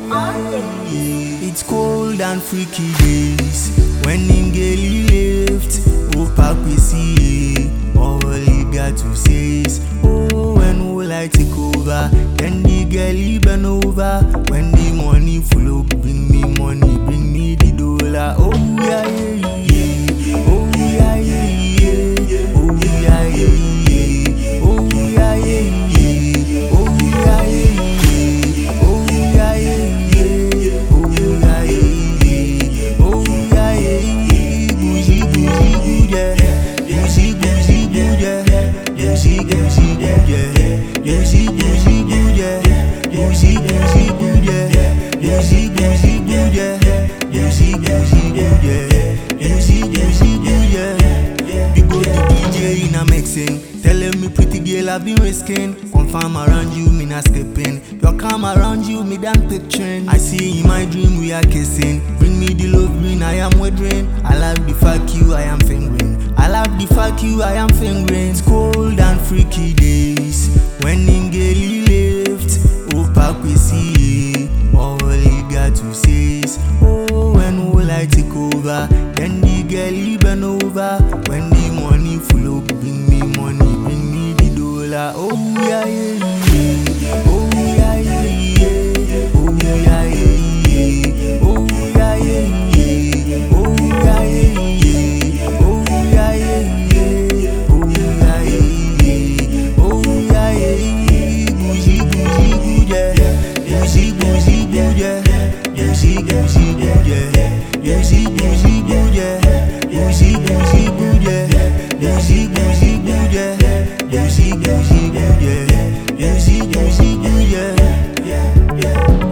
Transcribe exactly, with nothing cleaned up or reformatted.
It's cold and freaky days when Ingeli left. Oh, Papa, see, all you got to say is, oh, when will I take over? Then the girl bend over. When the money flow, bring me money, bring me the dollar. Oh, yeah, yeah, yeah. Oh, yeah, yeah, yeah. Oh, yeah, yeah, yeah. Oh, yeah, yeah, yeah. Oh, yeah, yeah, yeah. Oh, yeah, yeah, yeah. Oh, yeah, yeah, yeah. Oh, yeah, yeah, yeah. Bougie, bougie, bougie. Bougie, bougie, bougie. Bougie, bougie, bougie. Bougie, bougie, bougie. Bougie, bougie, bougie. Bougie, bougie, bougie. Bougie, bougie, bougie. Bougie, bougie, bougie. You go to D J in a mixing, telling me pretty girl I've been risking. Confirm around you, me not skipping. Your calm around you, me done picturing. I see in my dream we are kissing. Bring me the love green, I am weathering. I love the fuck you, I am fingering. I love the fuck you, I am fingering. It's cold and freaky days when Ingeli left. Oh, Papa, see, all you got to say is, oh, when will I take over? Then the girl bend over. When the money flow, bring me money, bring me the dollar. Oh, yeah, yeah, yeah. Oh, yeah, yeah, yeah. Oh, yeah, yeah, yeah. Oh, yeah, yeah, yeah. Oh, yeah, yeah, yeah. Oh, yeah, yeah, yeah. Oh, yeah, yeah, yeah. Oh, yeah, yeah, yeah. Bougie, bougie, bougie. Bougie, bougie, bougie. Bougie, bougie, bougie. Bougie, bougie, bougie. Bougie, bougie, bougie. Bougie, bougie, bougie. Bougie, bougie, bougie. Bougie, bougie, bougie. Yeah, yeah.